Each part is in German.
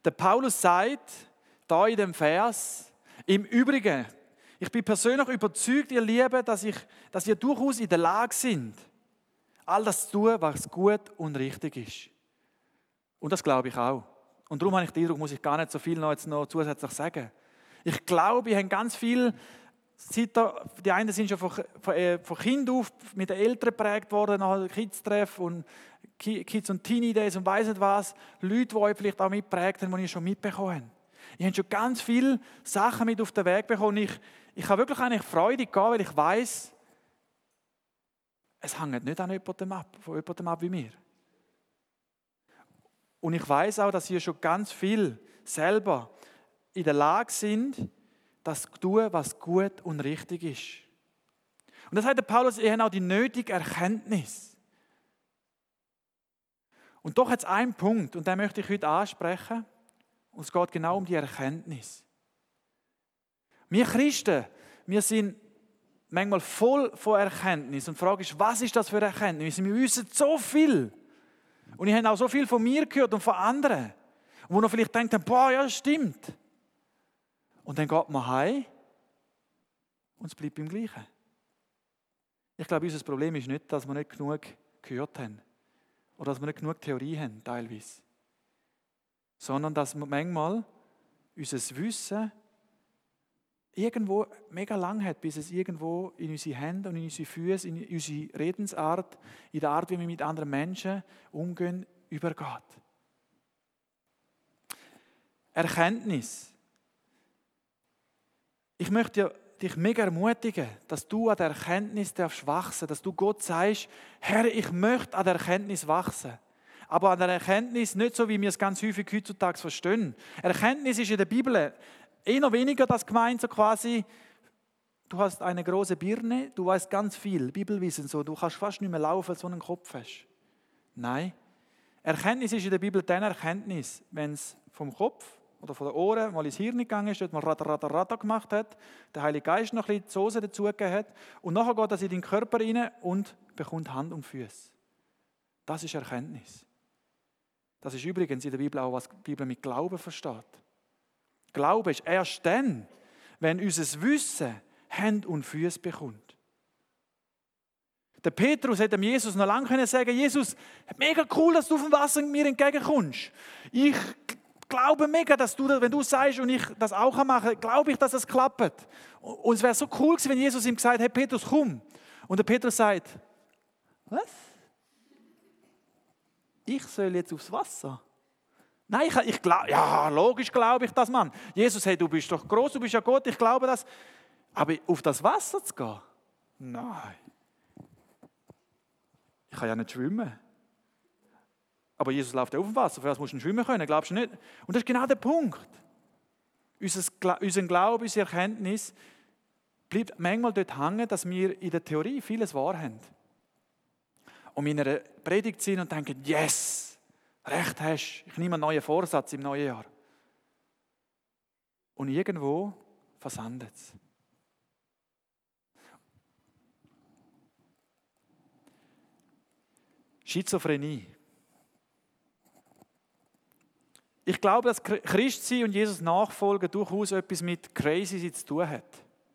Der Paulus sagt, da in dem Vers, im Übrigen, ich bin persönlich überzeugt, ihr Lieben, dass ihr durchaus in der Lage seid, all das zu tun, was gut und richtig ist. Und das glaube ich auch. Und darum habe ich den Eindruck, muss ich gar nicht so viel noch zusätzlich sagen. Ich glaube, ich habe ganz viel, die einen sind schon von Kind auf mit den Eltern geprägt worden, nach Kids-Treff und Kids- und Teenie-Days und weiss nicht was. Leute, die euch vielleicht auch mitgeprägt haben, die ihr schon mitbekommen habt. Ich habe schon ganz viele Sachen mit auf den Weg bekommen. Ich habe wirklich eigentlich Freude gehabt, weil ich weiss, es hängt nicht von jemandem ab wie mir. Und ich weiss auch, dass ihr schon ganz viel selber in der Lage sind, das zu tun, was gut und richtig ist. Und das sagt der Paulus, ihr habt auch die nötige Erkenntnis. Und doch hat es einen Punkt, und den möchte ich heute ansprechen, und es geht genau um die Erkenntnis. Wir Christen, wir sind manchmal voll von Erkenntnis. Und die Frage ist, was ist das für Erkenntnis? Wir wissen so viel. Und ich habe auch so viel von mir gehört und von anderen, wo noch vielleicht denken, boah, ja, das stimmt. Und dann geht man heim und es bleibt beim Gleichen. Ich glaube, unser Problem ist nicht, dass wir nicht genug gehört haben oder dass wir nicht genug Theorie haben, teilweise. Sondern dass wir manchmal unser Wissen irgendwo mega lang hat, bis es irgendwo in unsere Hände und in unsere Füße, in unsere Redensart, in der Art, wie wir mit anderen Menschen umgehen, übergeht. Erkenntnis. Ich möchte dich mega ermutigen, dass du an der Erkenntnis wachsen darfst, dass du Gott sagst, Herr, ich möchte an der Erkenntnis wachsen. Aber an der Erkenntnis nicht so, wie wir es ganz häufig heutzutage verstehen. Erkenntnis ist in der Bibel eher weniger das gemeint, so quasi, du hast eine große Birne, du weißt ganz viel, Bibelwissen, so, du kannst fast nicht mehr laufen, weil du so einen Kopf hast. Nein. Erkenntnis ist in der Bibel dann Erkenntnis, wenn es vom Kopf oder von den Ohren mal ins Hirn gegangen ist, dort mal Rata gemacht hat, der Heilige Geist noch ein bisschen die Soße dazugegeben hat und nachher geht das in den Körper rein und bekommt Hand und Füße. Das ist Erkenntnis. Das ist übrigens in der Bibel auch, was die Bibel mit Glauben versteht. Glaube ist erst dann, wenn unser Wissen Hand und Füße bekommt. Der Petrus hätte dem Jesus noch lange sagen können, Jesus, mega cool, dass du auf dem Wasser mir entgegenkommst. Ich glaube mega, dass du, wenn du sagst und ich das auch machen kann, glaube ich, dass es klappt. Und es wäre so cool gewesen, wenn Jesus ihm gesagt hätte, hey Petrus, komm. Und der Petrus sagt, was? Ich soll jetzt aufs Wasser? Nein, ich glaube, ja, logisch glaube ich das, Mann. Jesus, hey, du bist doch groß, du bist ja Gott, ich glaube das. Aber auf das Wasser zu gehen? Nein. Ich kann ja nicht schwimmen. Aber Jesus läuft ja auf dem Wasser, für was musst du schwimmen können, glaubst du nicht? Und das ist genau der Punkt. Unser Glaube, unsere Erkenntnis bleibt manchmal dort hängen, dass wir in der Theorie vieles wahr haben. Und in einer Predigt sind und denken, yes, recht hast, ich nehme einen neuen Vorsatz im neuen Jahr. Und irgendwo versandet es. Schizophrenie. Ich glaube, dass Christsein und Jesus Nachfolgen durchaus etwas mit Crazy zu tun hat.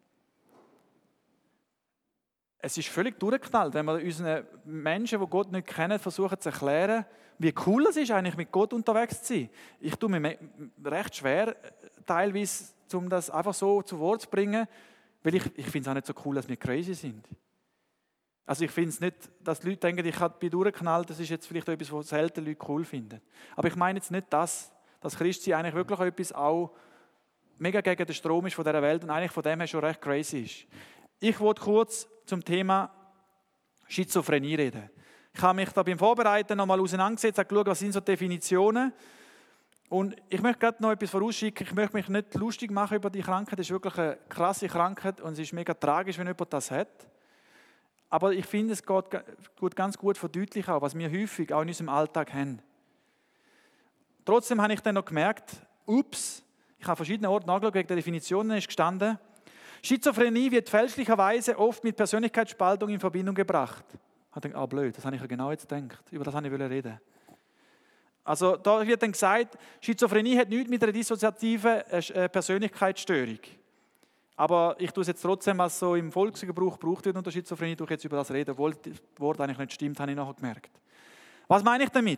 Es ist völlig durchgeknallt, wenn wir unseren Menschen, die Gott nicht kennen, versuchen zu erklären, wie cool es ist, eigentlich mit Gott unterwegs zu sein. Ich tue mir recht schwer, teilweise, um das einfach so zu Wort zu bringen, weil ich finde es auch nicht so cool, dass wir crazy sind. Also ich finde es nicht, dass die Leute denken, ich bin durchgeknallt, das ist jetzt vielleicht etwas, was selten Leute cool finden. Aber ich meine jetzt nicht das, dass Christsein eigentlich wirklich etwas auch mega gegen den Strom ist von dieser Welt und eigentlich von dem her schon recht crazy ist. Ich wollte kurz zum Thema Schizophrenie reden. Ich habe mich da beim Vorbereiten nochmal auseinandergesetzt, habe geschaut, was sind so Definitionen. Und ich möchte gerade noch etwas vorausschicken. Ich möchte mich nicht lustig machen über die Krankheit. Das ist wirklich eine krasse Krankheit und es ist mega tragisch, wenn jemand das hat. Aber ich finde, es geht ganz gut verdeutlichen, was wir häufig auch in unserem Alltag haben. Trotzdem habe ich dann noch gemerkt, ups, ich habe verschiedene Orte nachgeschaut, wegen der Definitionen ist gestanden, Schizophrenie wird fälschlicherweise oft mit Persönlichkeitsspaltung in Verbindung gebracht. Ich dachte, blöd, das habe ich ja genau jetzt gedacht. Über das habe ich reden. Also da wird dann gesagt, Schizophrenie hat nichts mit einer dissoziativen Persönlichkeitsstörung. Aber ich tue es jetzt trotzdem, was so im Volksgebrauch gebraucht wird unter Schizophrenie, durch jetzt über das reden, obwohl das Wort eigentlich nicht stimmt, habe ich nachher gemerkt. Was meine ich damit?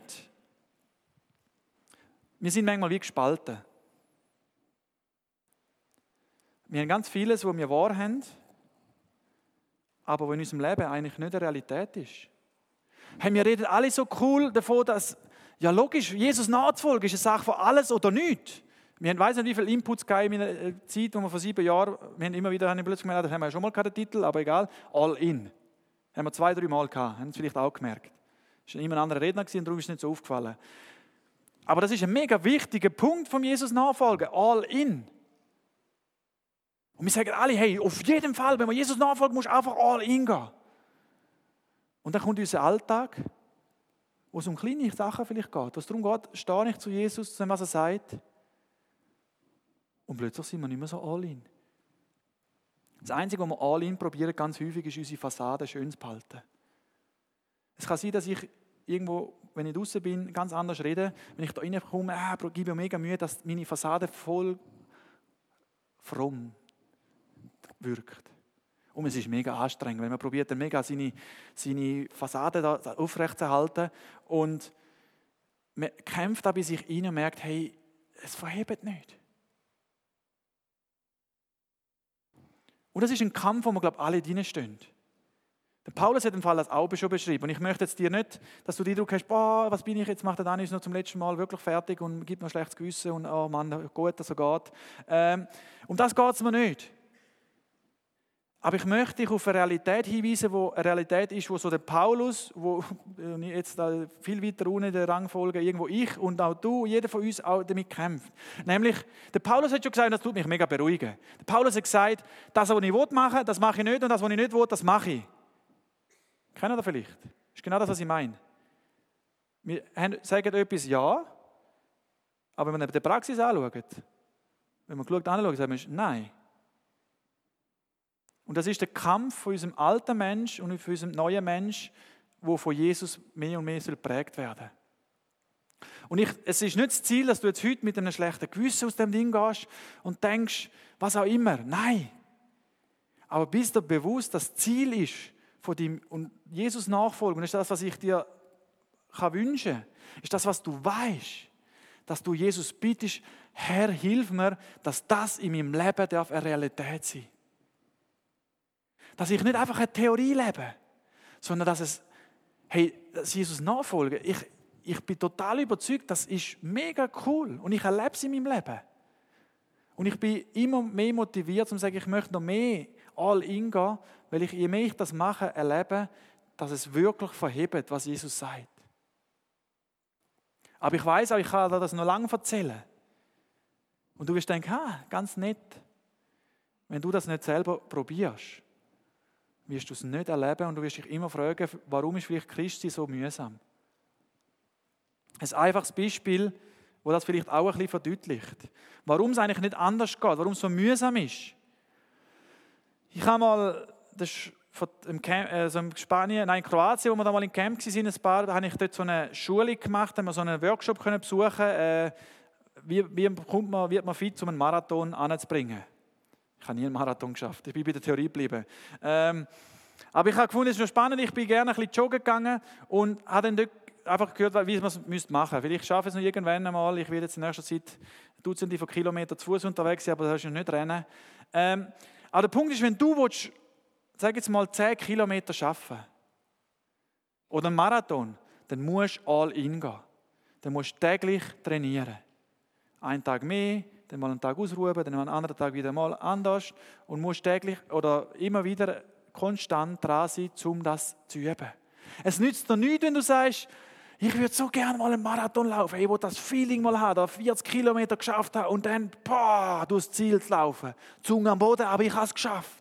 Wir sind manchmal wie gespalten. Wir haben ganz vieles, was wir wahr haben, aber was in unserem Leben eigentlich nicht eine Realität ist. Hey, wir reden alle so cool davon, dass, ja logisch, Jesus nachzufolgen ist eine Sache von alles oder nichts. Wir haben, weiss nicht, wie viele Inputs gegeben in der Zeit, wo wir vor 7 Jahren, wir haben immer wieder, haben plötzlich gemerkt, das haben wir ja schon mal keinen Titel, aber egal, All In. Haben wir 2-3 Mal gehabt, haben Sie vielleicht auch gemerkt. Es war immer ein anderer Redner und darum ist es nicht so aufgefallen. Aber das ist ein mega wichtiger Punkt vom Jesus nachfolgen, All In. Und wir sagen alle, hey, auf jeden Fall, wenn man Jesus nachfolgt, musst du einfach All In gehen. Und dann kommt unser Alltag, wo es um kleine Sachen vielleicht geht, wo es darum geht, stehe ich zu Jesus, zu dem, was er sagt. Und plötzlich sind wir nicht mehr so all in. Das Einzige, was wir all in probieren, ganz häufig, ist unsere Fassade schön zu behalten. Es kann sein, dass ich irgendwo, wenn ich draußen bin, ganz anders rede. Wenn ich da reinkomme, gebe ich mir mega Mühe, dass meine Fassade voll fromm wirkt. Und es ist mega anstrengend, weil man probiert dann mega seine Fassade da aufrechtzuerhalten und man kämpft da bei sich rein und merkt, hey, es verhebt nicht. Und das ist ein Kampf, wo wir, glaube ich, alle drinstehen. Der Paulus hat den Fall als auch schon beschrieben. Und ich möchte jetzt dir nicht, dass du den Eindruck hast, was bin ich, jetzt macht der Danis noch zum letzten Mal wirklich fertig und gibt mir ein schlechtes Gewissen und oh Mann, gut, dass er geht. Um das geht es mir nicht. Aber ich möchte dich auf eine Realität hinweisen, wo eine Realität ist, wo so der Paulus, wo jetzt viel weiter unten in der Rangfolge, irgendwo ich und auch du, jeder von uns auch damit kämpft. Nämlich, der Paulus hat schon gesagt, das tut mich mega beruhigen. Der Paulus hat gesagt, das, was ich machen will, das mache ich nicht und das, was ich nicht will, das mache ich. Kennt ihr das vielleicht? Das ist genau das, was ich meine. Wir sagen etwas ja, aber wenn man die Praxis anschaut, wenn man anschaut, sagen wir nein. Und das ist der Kampf von unserem alten Mensch und von unserem neuen Mensch, der von Jesus mehr und mehr geprägt werden soll. Und es ist nicht das Ziel, dass du jetzt heute mit einem schlechten Gewissen aus dem Ding gehst und denkst, was auch immer. Nein. Aber bist dir bewusst, dass das Ziel ist von deinem und Jesus nachfolgen. Und das ist das, was ich dir wünschen kann. Ist das, was du weißt. Dass du Jesus bittest, Herr, hilf mir, dass das in meinem Leben eine Realität sein darf. Dass ich nicht einfach eine Theorie lebe, sondern dass Jesus nachfolge. Ich bin total überzeugt, das ist mega cool und ich erlebe es in meinem Leben. Und ich bin immer mehr motiviert, um zu sagen, ich möchte noch mehr all in gehen, weil ich, je mehr ich das mache, erlebe, dass es wirklich verhebt, was Jesus sagt. Aber ich weiß auch, ich kann dir das noch lange erzählen. Und du wirst denken, ganz nett. Wenn du das nicht selber probierst, wirst du es nicht erleben und du wirst dich immer fragen, warum ist vielleicht Christsein so mühsam? Ein einfaches Beispiel, das das vielleicht auch ein bisschen verdeutlicht. Warum es eigentlich nicht anders geht, warum es so mühsam ist. Ich habe mal, in Spanien, in Kroatien, wo wir da mal im Camp waren, habe ich dort so eine Schulung gemacht, haben wir so einen Workshop besuchen, wie wird man fit, um einen Marathon anzubringen. Ich habe nie einen Marathon geschafft, ich bin bei der Theorie geblieben. Aber ich habe gefunden, es ist noch spannend, ich bin gerne ein bisschen joggen gegangen und habe dann dort einfach gehört, wie man es machen müsste. Vielleicht schaffe ich es noch irgendwann einmal, ich werde jetzt in nächster Zeit Dutzende von Kilometern zu Fuß unterwegs sein, aber das ist nicht rennen. Aber der Punkt ist, wenn du willst, sag jetzt mal 10 Kilometer schaffen oder einen Marathon, dann musst du all in gehen. Dann musst du täglich trainieren. Einen Tag mehr, dann mal einen Tag ausruhen, dann mal einen anderen Tag wieder mal anders und musst täglich oder immer wieder konstant dran sein, um das zu üben. Es nützt dir nichts, wenn du sagst, ich würde so gerne mal einen Marathon laufen, ich will das Feeling mal haben, da 40 Kilometer geschafft haben und dann durchs Ziel zu laufen, Zunge am Boden, aber ich habe es geschafft.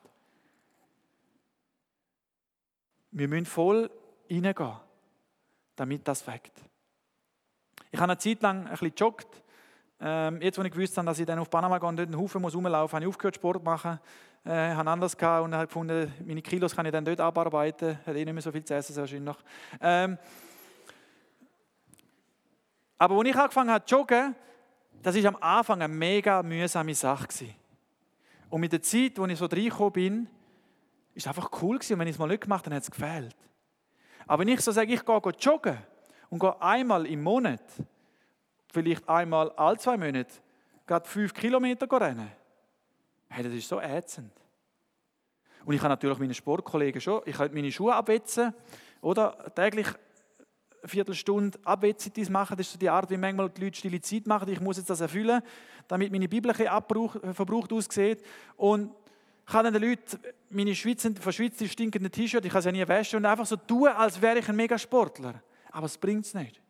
Wir müssen voll reingehen, damit das weckt. Ich habe eine Zeit lang ein bisschen gejoggt. Jetzt, als ich gewusst habe, dass ich dann auf Panama gehe und dort einen Haufen rumlaufen muss, habe ich aufgehört, Sport zu machen. Habe anders gehabt und habe gefunden, meine Kilos kann ich dann dort abarbeiten. Hat nicht mehr so viel zu essen wahrscheinlich. Aber als ich angefangen habe zu joggen, das war am Anfang eine mega mühsame Sache. Und mit der Zeit, als ich so reingekommen bin, war es einfach cool gewesen. Und wenn ich es mal nicht gemacht habe, dann hat es gefehlt. Aber wenn ich so sage, ich gehe joggen und gehe einmal im Monat, vielleicht einmal alle 2 Monate, gerade 5 Kilometer rennen, hey, das ist so ätzend. Und ich habe natürlich meine Sportkollegen schon, ich kann meine Schuhe abwetzen, oder täglich eine Viertelstunde Abwetzung machen. Das ist so die Art, wie manchmal die Leute stille Zeit machen. Ich muss jetzt das erfüllen, damit meine Bibel verbraucht aussieht. Und ich kann den Leuten meine verschwitzten, stinkenden T-Shirt, ich kann sie ja nie waschen, und einfach so tun, als wäre ich ein Megasportler. Aber es bringt es nicht.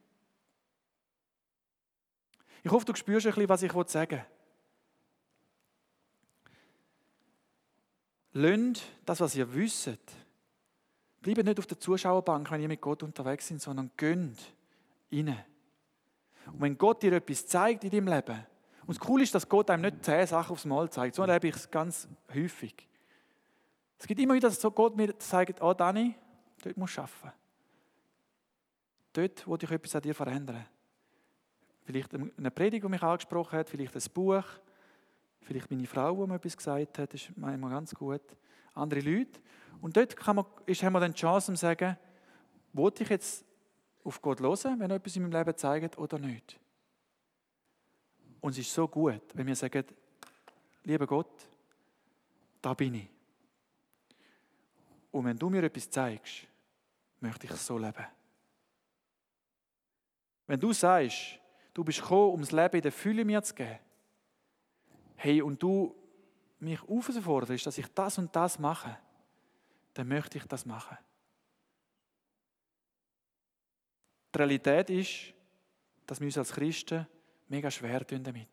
Ich hoffe, du spürst ein bisschen, was ich sagen will. Lasst das, was ihr wisst. Bleibt nicht auf der Zuschauerbank, wenn ihr mit Gott unterwegs seid, sondern geht rein. Und wenn Gott dir etwas zeigt in deinem Leben, und das Coole ist, dass Gott einem nicht 10 Sachen aufs Mal zeigt, so erlebe ich es ganz häufig. Es gibt immer wieder, dass Gott mir sagt, oh Dani, dort musst du arbeiten. Dort will ich etwas an dir verändern. Vielleicht eine Predigt, die mich angesprochen hat, vielleicht ein Buch, vielleicht meine Frau, die mir etwas gesagt hat, das ist manchmal ganz gut. Andere Leute. Und dort haben wir dann die Chance, zu sagen, will ich jetzt auf Gott hören, wenn er etwas in meinem Leben zeigt oder nicht. Und es ist so gut, wenn wir sagen, lieber Gott, da bin ich. Und wenn du mir etwas zeigst, möchte ich es so leben. Wenn du sagst, du bist gekommen, um das Leben in der Fülle mir zu geben, hey, und du mich aufforderst, dass ich das und das mache, dann möchte ich das machen. Die Realität ist, dass wir uns als Christen mega schwer tun damit.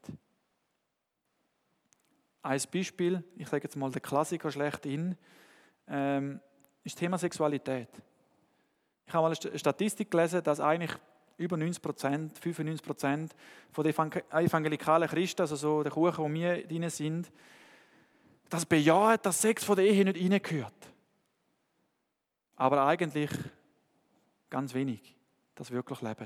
Ein Beispiel, ich sage jetzt mal der Klassiker schlechthin, ist das Thema Sexualität. Ich habe mal eine Statistik gelesen, dass eigentlich über 90%, 95% von den evangelikalen Christen, also so der Kuchen, wo wir drin sind, das bejahen, dass Sex von der Ehe nicht reingehört. Aber eigentlich ganz wenig, das wirklich leben.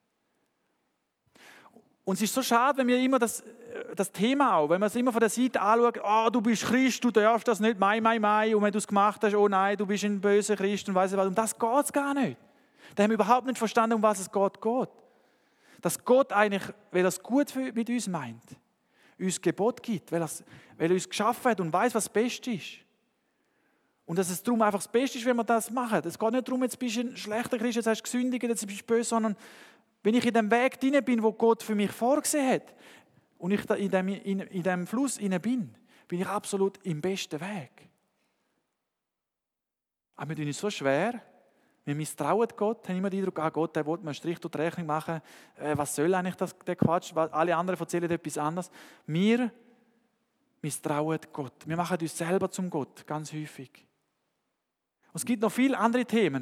Und es ist so schade, wenn wir immer das Thema auch, wenn man es immer von der Seite anschaut, oh, du bist Christ, du darfst das nicht, mai, und wenn du es gemacht hast, oh nein, du bist ein böser Christ und weiss was. Um das geht es gar nicht. Da haben wir überhaupt nicht verstanden, um was es geht. Dass Gott eigentlich, weil er es gut mit uns meint, uns Gebot gibt, weil er uns geschaffen hat und weiß, was das Beste ist. Und dass es darum einfach das Beste ist, wenn wir das machen. Es geht nicht darum, jetzt bist du ein schlechter Christ, jetzt hast du gesündigt, jetzt bist du böse, sondern wenn ich in dem Weg drin bin, wo Gott für mich vorgesehen hat und ich da in dem Fluss drin bin ich absolut im besten Weg. Aber wir tun uns so schwer, wir misstrauen Gott, haben immer den Eindruck, Gott, der will mir einen Strich durch die Rechnung machen. Was soll eigentlich der Quatsch? Alle anderen erzählen etwas anderes. Wir misstrauen Gott. Wir machen uns selber zum Gott, ganz häufig. Und es gibt noch viele andere Themen,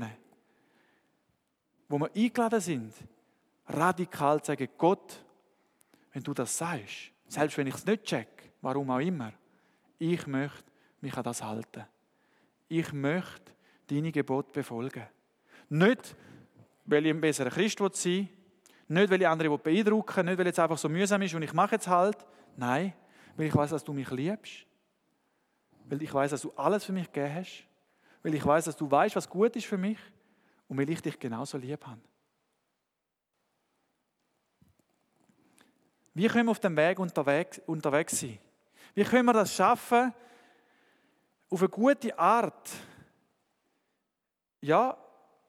wo wir eingeladen sind, radikal zu sagen, Gott, wenn du das sagst, selbst wenn ich es nicht check, warum auch immer, ich möchte mich an das halten. Ich möchte deine Gebote befolgen. Nicht, weil ich ein besserer Christ sein will, nicht, weil ich andere beeindrucken will, nicht, weil es einfach so mühsam ist und ich mache jetzt halt. Nein, weil ich weiß, dass du mich liebst. Weil ich weiß, dass du alles für mich gegeben hast. Weil ich weiß, dass du weißt, was gut ist für mich und weil ich dich genauso lieb habe. Wie können wir auf dem Weg unterwegs sein? Wie können wir das schaffen, auf eine gute Art, ja,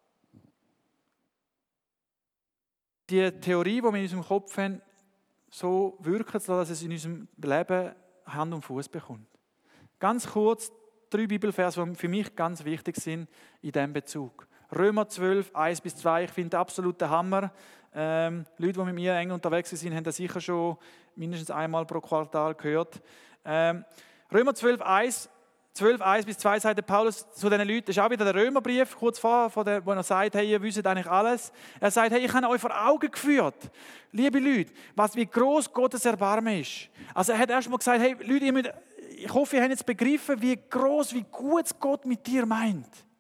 die Theorie, die wir in unserem Kopf haben, so wirken zu lassen, dass es in unserem Leben Hand und Fuß bekommt. Ganz kurz 3 Bibelverse, die für mich ganz wichtig sind in diesem Bezug. Römer 12, 1-2, ich finde absolut der Hammer. Leute, die mit mir eng unterwegs sind, haben das sicher schon mindestens einmal pro Quartal gehört. Römer 12, 1-2 sagt der Paulus zu diesen Leuten, das ist auch wieder der Römerbrief, kurz vor wo er sagt, hey, ihr wisst eigentlich alles. Er sagt, hey, ich habe euch vor Augen geführt, liebe Leute, wie gross Gottes Erbarmen ist. Also er hat erst mal gesagt, hey, Leute, ich hoffe, ihr habt jetzt begriffen, wie gross, wie gut Gott mit dir meint.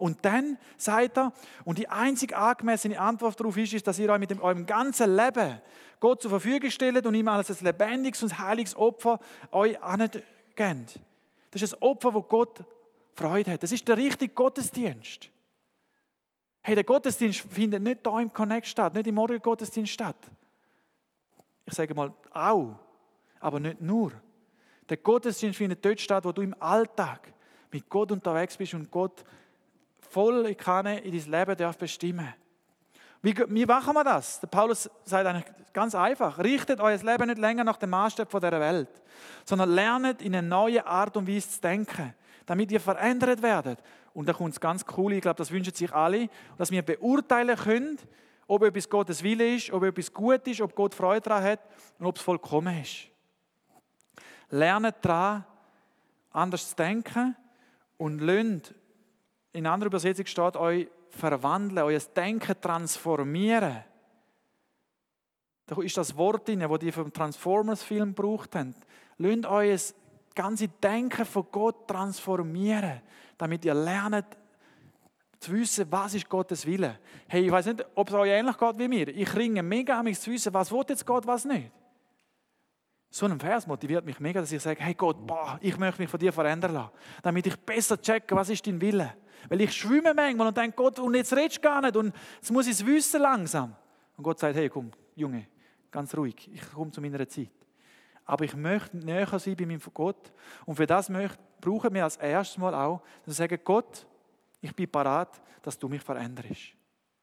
Und dann sagt er, und die einzig angemessene Antwort darauf ist, dass ihr euch mit eurem ganzen Leben Gott zur Verfügung stellt und ihm als ein lebendiges und heiliges Opfer euch angebt. Das ist ein Opfer, wo Gott Freude hat. Das ist der richtige Gottesdienst. Hey, der Gottesdienst findet nicht hier im Connect statt, nicht im Morgengottesdienst statt. Ich sage mal auch, aber nicht nur. Der Gottesdienst findet dort statt, wo du im Alltag mit Gott unterwegs bist und Gott voll Kanne in dein Leben darf bestimmen. Wie machen wir das? Der Paulus sagt eigentlich ganz einfach: Richtet euer Leben nicht länger nach dem Maßstab dieser Welt, sondern lernt in eine neue Art und Weise zu denken, damit ihr verändert werdet. Und da kommt es ganz cool, ich glaube, das wünschen sich alle, dass wir beurteilen können, ob etwas Gottes Wille ist, ob etwas gut ist, ob Gott Freude daran hat und ob es vollkommen ist. Lernt daran, anders zu denken und lernt, in einer anderen Übersetzung steht, euch verwandeln, euer Denken transformieren. Da ist das Wort drin, das die vom Transformers-Film gebraucht haben. Lernt euer ganze Denken von Gott transformieren, damit ihr lernt zu wissen, was ist Gottes Wille. Hey, ich weiß nicht, ob es euch ähnlich geht wie mir. Ich ringe mega an mich zu wissen, was will jetzt Gott, was nicht. So ein Vers motiviert mich mega, dass ich sage, hey Gott, ich möchte mich von dir verändern lassen, damit ich besser checke, was ist dein Wille. Weil ich schwimme manchmal und denke, Gott, und jetzt redest du gar nicht und jetzt muss ich es wissen langsam. Und Gott sagt, hey komm, Junge, ganz ruhig, ich komme zu meiner Zeit. Aber ich möchte näher sein bei meinem Gott und für das brauchen wir als erstes Mal auch, dass wir sagen, Gott, ich bin parat, dass du mich veränderst.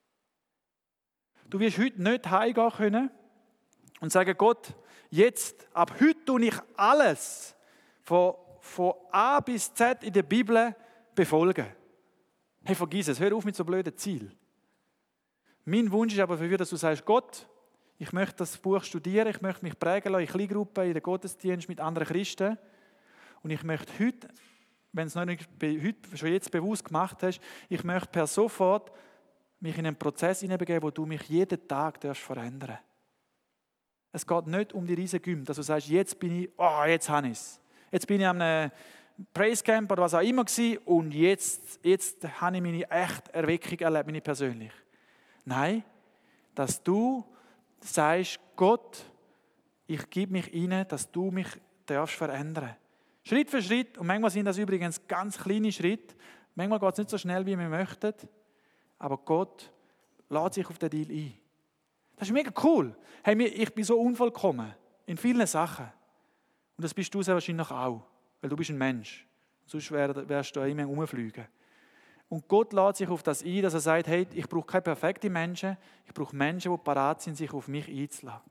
Du wirst heute nicht heimgehen können und sagen, Gott, jetzt, ab heute tue ich alles von A bis Z in der Bibel befolgen. Hey, vergiss es, hör auf mit so blöden Zielen. Mein Wunsch ist aber für dich, dass du sagst, Gott, ich möchte das Buch studieren, ich möchte mich prägen lassen in Kleingruppen, in den Gottesdienst mit anderen Christen. Und ich möchte heute, wenn es noch nicht heute, schon jetzt bewusst gemacht hast, ich möchte per sofort mich in einen Prozess hineinbegeben, wo du mich jeden Tag verändern darfst. Es geht nicht um die riesen Gym, dass du sagst, jetzt bin ich, jetzt habe ich es. Jetzt bin ich an einem Praise Camp oder was auch immer gewesen und jetzt habe ich meine echte Erweckung erlebt, meine persönlich. Nein, dass du sagst, Gott, ich gebe mich rein, dass du mich verändern darfst. Schritt für Schritt, und manchmal sind das übrigens ganz kleine Schritte, manchmal geht es nicht so schnell, wie wir möchten, aber Gott lädt sich auf den Deal ein. Das ist mega cool. Hey, ich bin so unvollkommen in vielen Sachen. Und das bist du sehr wahrscheinlich auch, weil du bist ein Mensch. Sonst wärst du immer rumfliegen. Und Gott lädt sich auf das ein, dass er sagt, hey, ich brauche keine perfekten Menschen, ich brauche Menschen, die bereit sind, sich auf mich einzulassen.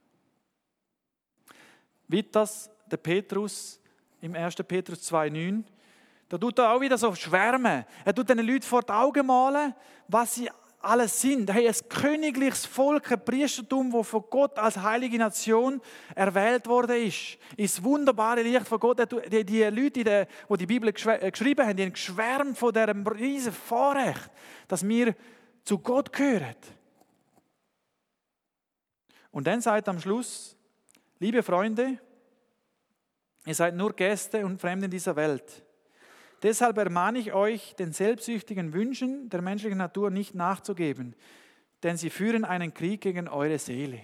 Wie das der Petrus im 1. Petrus 2,9, da tut er auch wieder so schwärmen. Er tut den Leuten vor die Augen malen, was sie alles sind. Hey, ein königliches Volk, ein Priestertum, das von Gott als heilige Nation erwählt worden ist. Ins wunderbare Licht von Gott. Die Leute, die die Bibel geschrieben haben, die haben geschwärmt von diesem riesen Vorrecht, dass wir zu Gott gehören. Und dann sagt er am Schluss, liebe Freunde, ihr seid nur Gäste und Fremde in dieser Welt. Deshalb ermahne ich euch, den selbstsüchtigen Wünschen der menschlichen Natur nicht nachzugeben, denn sie führen einen Krieg gegen eure Seele.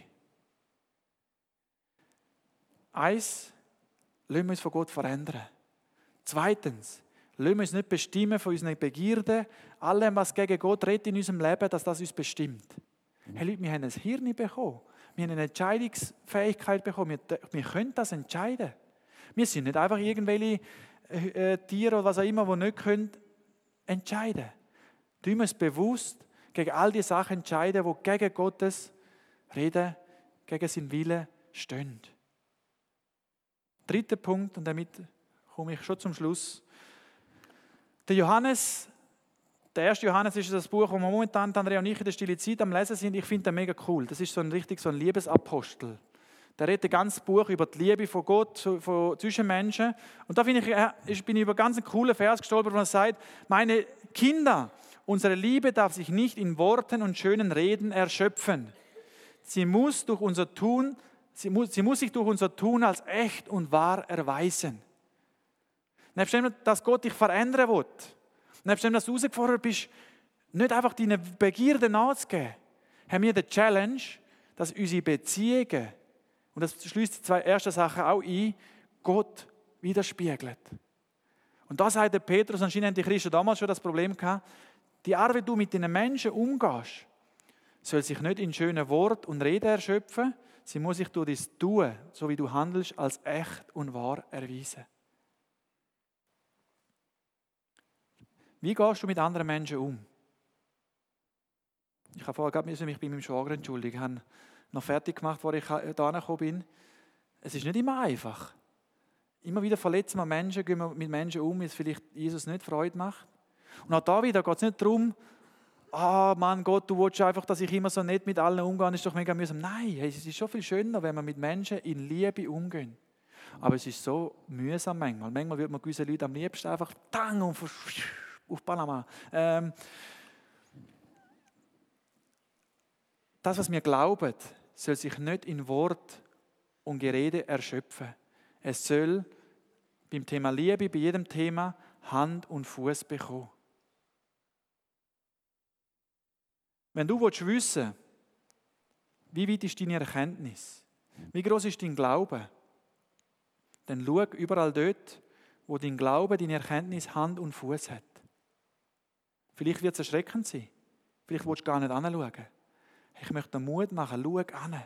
Eins, lassen wir uns von Gott verändern. Zweitens, lassen wir uns nicht bestimmen von unseren Begierden, allem, was gegen Gott redet in unserem Leben, dass das uns bestimmt. Hey Leute, wir haben ein Hirn bekommen, wir haben eine Entscheidungsfähigkeit bekommen, wir können das entscheiden. Wir sind nicht einfach irgendwelche Tiere oder was auch immer, die nicht können, entscheiden. Du musst bewusst gegen all die Sachen entscheiden, die gegen Gottes Reden, gegen seinen Willen stehen. Dritter Punkt, und damit komme ich schon zum Schluss. Der 1. Johannes ist das Buch, das wir momentan, Andrea und ich, in der Stille Zeit am Lesen sind. Ich finde das mega cool. Das ist so ein Liebesapostel. Der redet das ganze Buch über die Liebe von Gott zwischen Menschen. Und da bin ich über ganz einen coolen Vers gestolpert, wo er sagt, meine Kinder, unsere Liebe darf sich nicht in Worten und schönen Reden erschöpfen. Sie muss sich durch unser Tun als echt und wahr erweisen. Nebst dem, dass Gott dich verändern will, Nebst dem, dass du herausgefordert bist, nicht einfach deinen Begierden nachzugeben, haben wir die Challenge, dass unsere Beziehungen, und das schließt die zwei ersten Sachen auch ein, Gott widerspiegelt. Und da sagt der Petrus, anscheinend haben die Christen damals schon das Problem gehabt, die Art, wie du mit den Menschen umgehst, soll sich nicht in schönen Wort und Reden erschöpfen, sie muss sich durch das Tun, so wie du handelst, als echt und wahr erweisen. Wie gehst du mit anderen Menschen um? Ich habe vorher gerade mich bei meinem Schwager entschuldigen. Ich habe noch fertig gemacht, als ich hierher gekommen bin. Es ist nicht immer einfach. Immer wieder verletzen wir Menschen, gehen wir mit Menschen um, wie es vielleicht Jesus nicht Freude macht. Und auch da wieder geht es nicht darum, Mann Gott, du willst einfach, dass ich immer so nett mit allen umgehe, das ist doch mega mühsam. Nein, hey, es ist schon viel schöner, wenn wir mit Menschen in Liebe umgehen. Aber es ist so mühsam manchmal. Manchmal würde man gewisse Leute am liebsten einfach tang und auf Panama. Das, was wir glauben, soll sich nicht in Wort und Gerede erschöpfen. Es soll beim Thema Liebe, bei jedem Thema Hand und Fuß bekommen. Wenn du wissen willst, wie weit ist deine Erkenntnis, wie groß ist dein Glaube, dann schau überall dort, wo dein Glaube, deine Erkenntnis Hand und Fuß hat. Vielleicht wird es erschreckend sein. Vielleicht willst du gar nicht hinschauen. Ich möchte dir Mut machen, schau hin.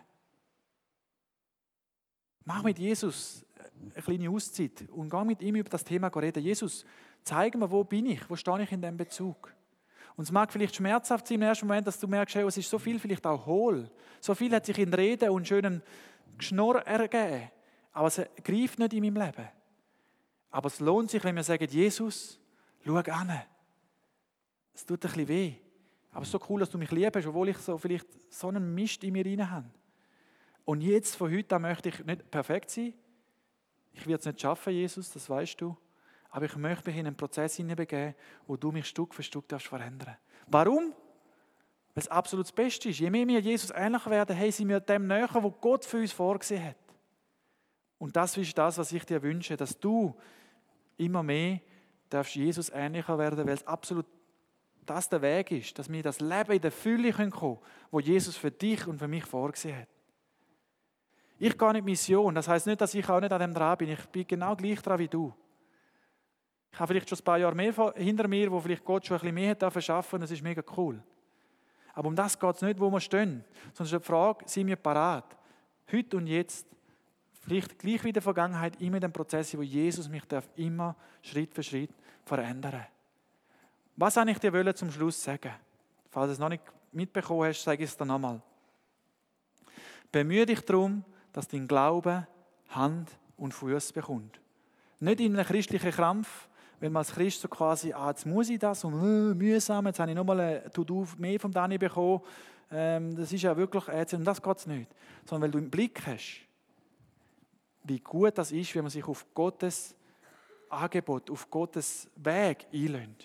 Mach mit Jesus eine kleine Auszeit und geh mit ihm über das Thema reden. Jesus, zeig mir, wo bin ich, wo stehe ich in diesem Bezug. Und es mag vielleicht schmerzhaft sein im ersten Moment, dass du merkst, hey, es ist so viel vielleicht auch hohl. So viel hat sich in Reden und schönen Geschnurr ergeben. Aber es greift nicht in meinem Leben. Aber es lohnt sich, wenn wir sagen, Jesus, schau hin. Es tut ein bisschen weh. Aber es ist so cool, dass du mich liebst, obwohl ich vielleicht so einen Mist in mir rein habe. Und jetzt, von heute an, möchte ich nicht perfekt sein. Ich werde es nicht schaffen, Jesus, das weißt du. Aber ich möchte mich in einen Prozess hineinbegeben, wo du mich Stück für Stück verändern darfst. Warum? Weil es absolut das Beste ist. Je mehr wir Jesus ähnlich werden, hey, sind wir dem näher, was Gott für uns vorgesehen hat. Und das ist das, was ich dir wünsche, dass du immer mehr darfst Jesus ähnlicher werden, weil es absolut das der Weg ist, dass wir das Leben in der Fülle kommen können, wo Jesus für dich und für mich vorgesehen hat. Ich gehe nicht Mission, das heisst nicht, dass ich auch nicht an dem dran bin. Ich bin genau gleich dran wie du. Ich habe vielleicht schon ein paar Jahre mehr hinter mir, wo vielleicht Gott schon ein bisschen mehr hat schaffen, und das ist mega cool. Aber um das geht es nicht, wo wir stehen, sondern es ist die Frage, sind wir parat? Heute und jetzt, vielleicht gleich wie in der Vergangenheit, immer in dem Prozess, wo Jesus mich immer Schritt für Schritt verändern darf. Was wollte ich dir zum Schluss sagen? Falls du es noch nicht mitbekommen hast, sage ich es dir nochmal. Bemühe dich darum, dass dein Glaube Hand und Fuß bekommt. Nicht in einem christlichen Krampf, wenn man als Christ so quasi, jetzt muss ich das und mühsam, jetzt habe ich nochmal ein To-Do mehr vom Dani bekommen. Das ist ja wirklich und das geht es nicht. Sondern weil du im Blick hast, wie gut das ist, wenn man sich auf Gottes Angebot, auf Gottes Weg einlässt.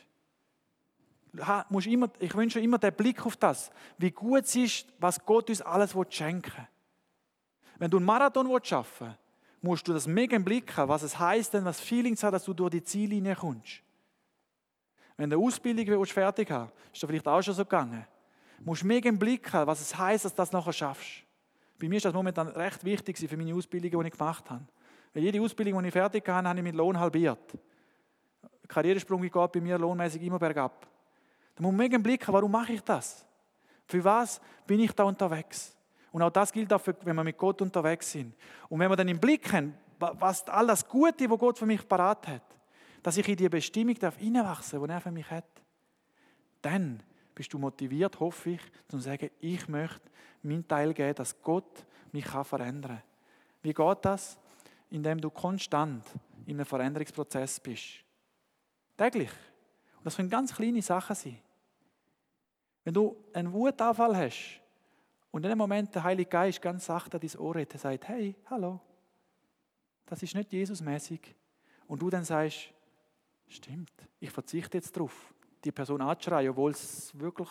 Ich wünsche immer den Blick auf das, wie gut es ist, was Gott uns alles schenken will. Wenn du einen Marathon schaffen willst, musst du das mega im Blick haben, was es heisst, was Feelings hat, dass du durch die Ziellinie kommst. Wenn du eine Ausbildung fertig hast, ist das vielleicht auch schon so gegangen. Du musst mega im Blick haben, was es heisst, dass du das nachher schaffst. Bei mir ist das momentan recht wichtig für meine Ausbildungen, die ich gemacht habe. Weil jede Ausbildung, die ich fertig habe, habe ich meinen Lohn halbiert. Der Karrieresprung geht bei mir lohnmäßig immer bergab. Da muss man mega im Blick haben, warum mache ich das? Für was bin ich da unterwegs? Und auch das gilt auch, wenn wir mit Gott unterwegs sind. Und wenn wir dann im Blick haben, was all das Gute, was Gott für mich parat hat, dass ich in die Bestimmung hineinwachsen darf, die er für mich hat, dann bist du motiviert, hoffe ich, zu sagen, ich möchte meinen Teil geben, dass Gott mich verändern kann. Wie geht das? Indem du konstant in einem Veränderungsprozess bist. Täglich. Und das können ganz kleine Sachen sein. Wenn du einen Wutanfall hast und in dem Moment der Heilige Geist ganz sacht an dein Ohr redet, sagt, hey, hallo, das ist nicht Jesusmäßig. Und du dann sagst, stimmt, ich verzichte jetzt darauf, die Person anzuschreien, obwohl es wirklich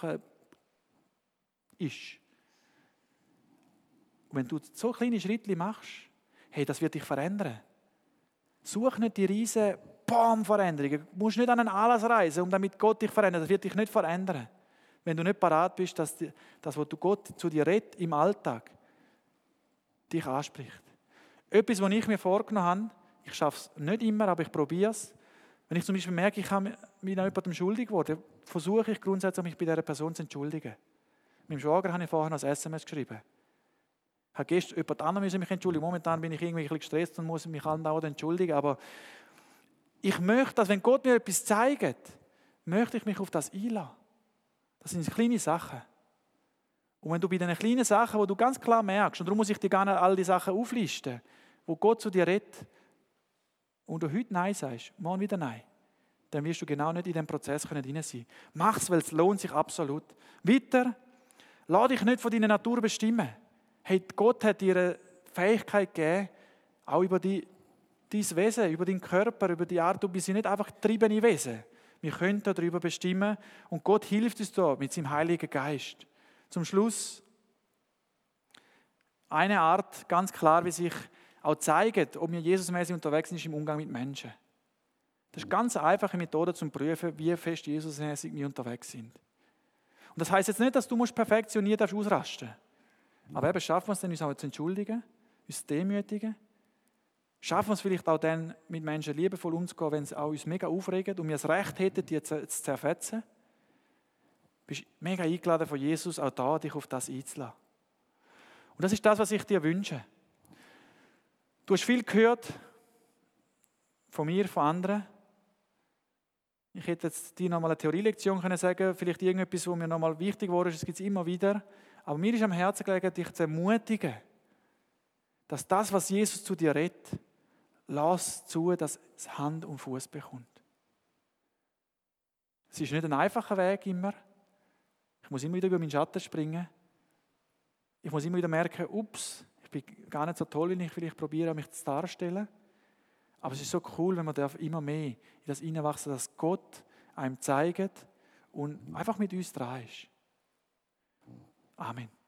ist. Und wenn du so kleine Schritte machst, hey, das wird dich verändern. Such nicht die riesen Veränderungen. Du musst nicht an einen Anlass reisen, um damit Gott dich verändert. Das wird dich nicht verändern. Wenn du nicht parat bist, dass das, was Gott zu dir redet im Alltag, dich anspricht. Etwas, was ich mir vorgenommen habe, ich schaffe es nicht immer, aber ich probiere es. Wenn ich zum Beispiel merke, ich habe mich an jemandem schuldig geworden, versuche ich grundsätzlich, mich bei dieser Person zu entschuldigen. Meinem Schwager habe ich vorher noch ein SMS geschrieben. Ich habe gestern jemand anderem mich entschuldigen. Momentan bin ich irgendwie ein bisschen gestresst und muss mich andauernd entschuldigen. Aber ich möchte, dass wenn Gott mir etwas zeigt, möchte ich mich auf das einlassen. Das sind kleine Sachen. Und wenn du bei diesen kleinen Sachen, wo du ganz klar merkst, und darum muss ich dir gar nicht all die Sachen auflisten, wo Gott zu dir redet, und du heute Nein sagst, morgen wieder Nein, dann wirst du genau nicht in diesem Prozess drin sein. Mach es, weil es lohnt sich absolut. Weiter, lass dich nicht von deiner Natur bestimmen. Hey, Gott hat dir eine Fähigkeit gegeben, auch über dein Wesen, über deinen Körper, über die Art, du bist nicht einfach getriebene Wesen. Wir können darüber bestimmen und Gott hilft uns da mit seinem Heiligen Geist. Zum Schluss eine Art, ganz klar, wie sich auch zeigt, ob wir Jesusmäßig unterwegs sind, ist im Umgang mit Menschen. Das ist eine ganz einfache Methode zum Prüfen, wie fest Jesusmäßig wir unterwegs sind. Und das heisst jetzt nicht, dass du perfektioniert ausrasten musst. Aber eben schaffen wir es dann, uns auch zu entschuldigen, uns zu demütigen. Schaffen wir es vielleicht auch dann, mit Menschen liebevoll umzugehen, wenn es auch uns mega aufregt und wir das Recht hätten, die zu zerfetzen. Du bist mega eingeladen von Jesus, auch da dich auf das einzulassen. Und das ist das, was ich dir wünsche. Du hast viel gehört von mir, von anderen. Ich hätte jetzt dir nochmal eine Theorielektion können sagen, vielleicht irgendetwas, was mir nochmal wichtig geworden ist, das gibt es immer wieder. Aber mir ist am Herzen gelegen, dich zu ermutigen, dass das, was Jesus zu dir redet, lass zu, dass es Hand und Fuß bekommt. Es ist nicht ein einfacher Weg immer. Ich muss immer wieder über meinen Schatten springen. Ich muss immer wieder merken, ups, ich bin gar nicht so toll, wie ich vielleicht probiere, mich zu darstellen. Aber es ist so cool, wenn man immer mehr in das hineinwachsen, dass Gott einem zeigt und einfach mit uns dran ist. Amen.